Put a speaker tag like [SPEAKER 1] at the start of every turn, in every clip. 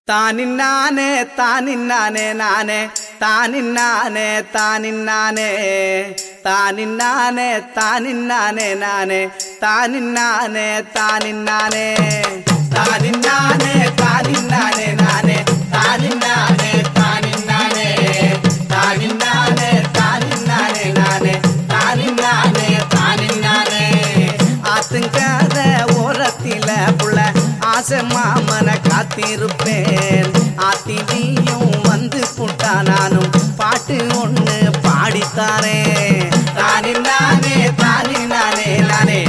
[SPEAKER 1] தானின்னானே தானின்னானே நானே தானின்னானே தானின்னானே தானின்னானே தானின்னானே நானே தானின்னானே தானின்னானே தானின்னானே தானின்னானே நானே தானின்னானே தானின்னானே தானின்னானே தானின்னானே நானே தானின்னானே தானின்னானே ஆத்துங்காத ஓரத்தில புள்ள ஆசை மாமனை காத்திருப்பேன் ஆத்தி நீயும் வந்து புட்டா நானும் பாட்டு ஒண்ணு பாடித்தாரேன் தானின்னானே தானின்னானே நானே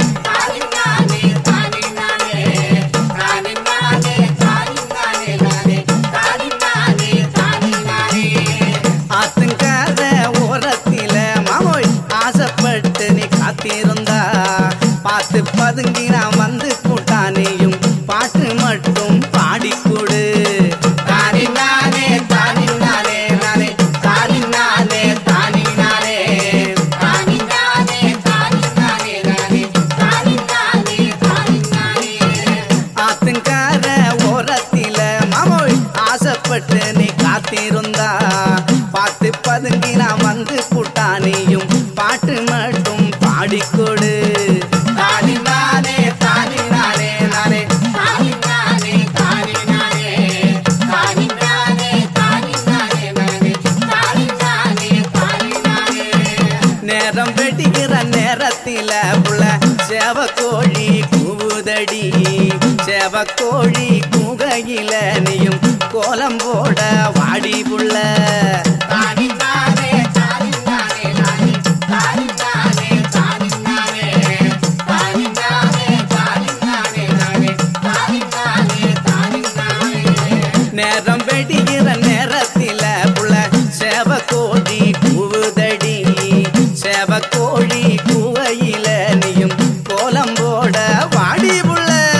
[SPEAKER 1] ஆத்துங்காத ஓரத்தில மாமோய் ஆசைப்பட்டு நீ காத்திருந்தா பார்த்து பதுங்கி நான் வந்து கூட்டானையும் பாட்டு மட்டும் பாடிக்கொடு தானின்னானே தானின்னானே நானே தானின்னானே தானின்னானே தானின்னானே தானின்னானே நானே தானின்னானே தானின்னானே ஆத்துங்கார ஓரத்தில மாமோய் ஆசைப்பட்டு நீ காத்திருந்தா பார்த்து பதுங்கி நான் வந்து கூட்டானையும் பாட்டு மட்டும் பாடிக்கொடு தானின்னானே தானின்னானே நானே தானின்னானே தானின்னானே தானின்னானே தானின்னானே நானே தானின்னானே தானின்னானே நேரம் வெடிக்கிற நேரத்தில புள்ள சேவக்கோழி கூவுதடி சேவக்கோழி கூகையில நீயும் கோலம் போட வாடி புள்ள தானின்னானே தானின்னானே நானே தானின்னானே தானின்னானே தானின்னானே தானின்னானே நானே தானின்னானே தானின்னானே நேரம் வெடிக்கிற நேரத்தில புள்ள சேவக்கோழி கூவுதடி சேவக்கோழி கூவையில நீயும் கோலம் போட வாடி புள்ள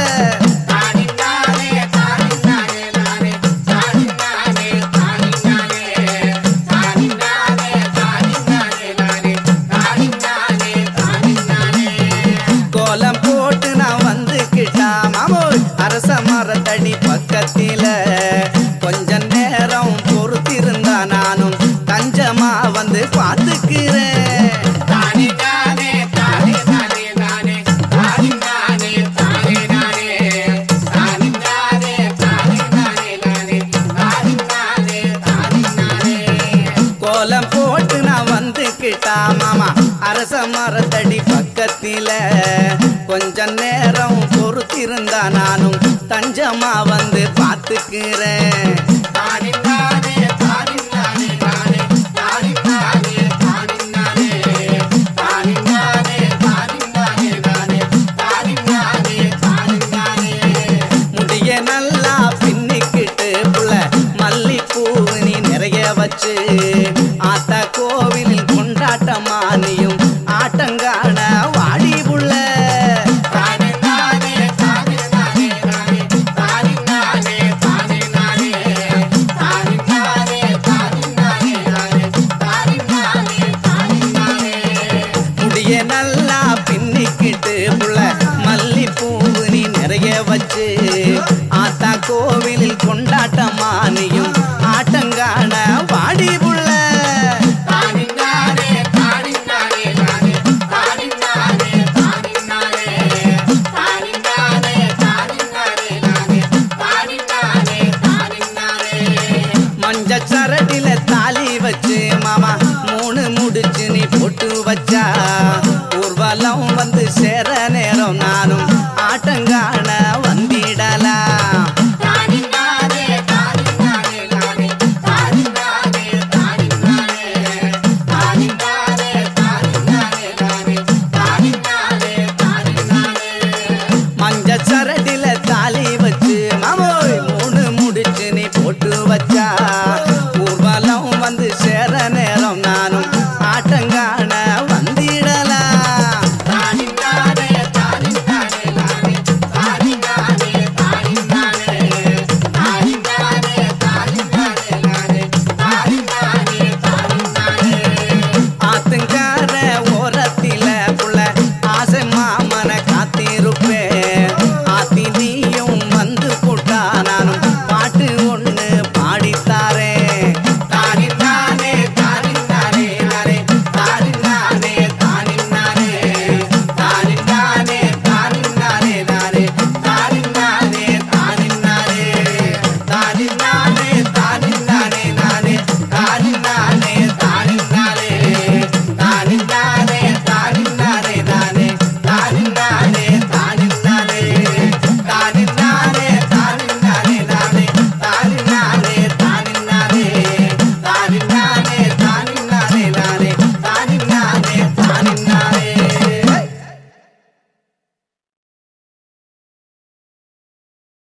[SPEAKER 1] தானின்னானே தானின்னானே நானே தானின்னானே தானின்னானே தானின்னானே தானின்னானே நானே தானின்னானே தானின்னானே கோலம் போட்டு நான் வந்துக்கிட்டா மாமோய் அரச மரத்தடி பக்கத்தில கொஞ்ச நேரம் பொறுத்திருந்தா நானும் தஞ்சமா வந்து பார்த்துக்கிறேன் தானின்னானே தானின்னானே நானே தானின்னானே தானின்னானே தானின்னானே தானின்னானே நானே தானின்னானே தானின்னானே கோலம் போட்டு நான் வந்துக்கிட்டா மாமா அரச மரத்தடி பக்கத்தில கொஞ்ச நேரம் பொறுத்திருந்தா நானும் தஞ்சமா வந்து பார்த்துக்கிறேன்